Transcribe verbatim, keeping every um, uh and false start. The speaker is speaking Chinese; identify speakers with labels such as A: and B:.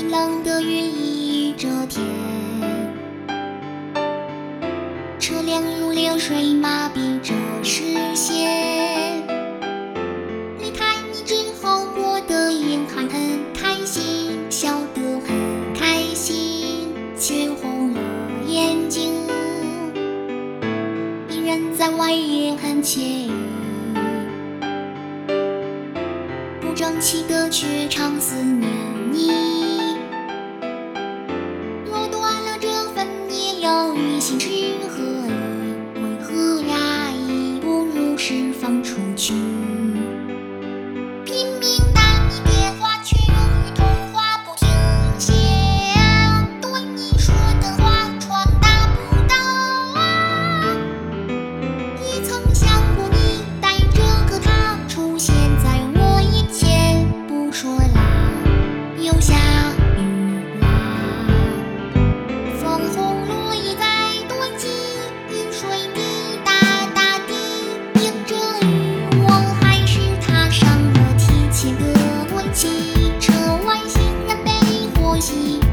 A: 晴朗的云溢着天，车辆如流水麻痹着视线。离开你之后，过得也还很开心，笑得很开心，却红了眼睛，依然在外也很惬意。不争气的却常思念你，若断了这份也要于心之何意？为何压抑，不如释放出去？拼命打你电话，却用于通话不停歇，对你说的话传达不到啊！你曾想过你带着个他出现在我眼前，不说啦，又下雨啦，枫红落叶在堆积，雨水滴答答滴，迎着雨我还是踏上了提前的轨迹，车外行人被火熄。